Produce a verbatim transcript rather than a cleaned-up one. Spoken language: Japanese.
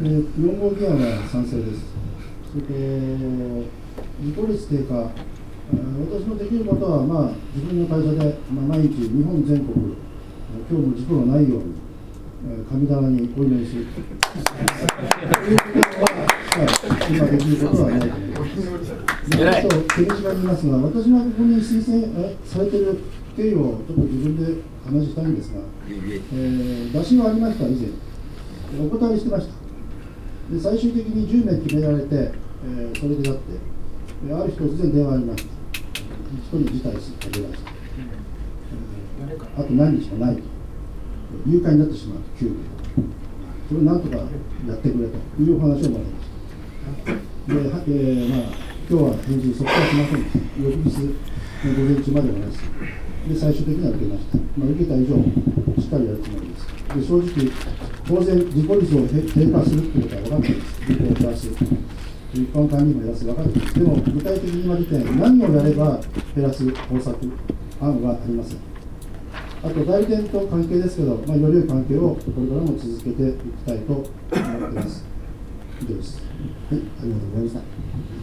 えー、よん号議案は賛成です。それと、事故率低下、私のできることは、まあ、自分の会社で、まあ、毎日、日本全国、今日も事故がないように、神棚にお祈りするということは、はい、今できることはないと思います。で、あと、手短に言いますが、私がここに推薦されている経緯をちょっと自分で話したいんですが、えー、打診がありました、以前。お断りしてました。で、最終的にじゅうめい決められて、えー、それでだって、ある日突然電話がありました。一人辞退して出ました。えー、あと何日もないと。誘拐になってしまうと、急に。それをなんとかやってくれというお話をもらいました。で、はえーまあ、今日は返事即刻しませんでした。翌日の午前中までお話しで、最終的には受けました。まあ、受けた以上、しっかりやるつもりです。で、正直、当然、事故率を低下するということは分かっています。事故を減らす。一般管理も減らす、分かっています。でも、具体的に今時点、何をやれば減らす方策、案はありません。あと、代理店と関係ですけど、まあ、より良い関係をこれからも続けていきたいと思っています。以上です。はい、ありがとうございました。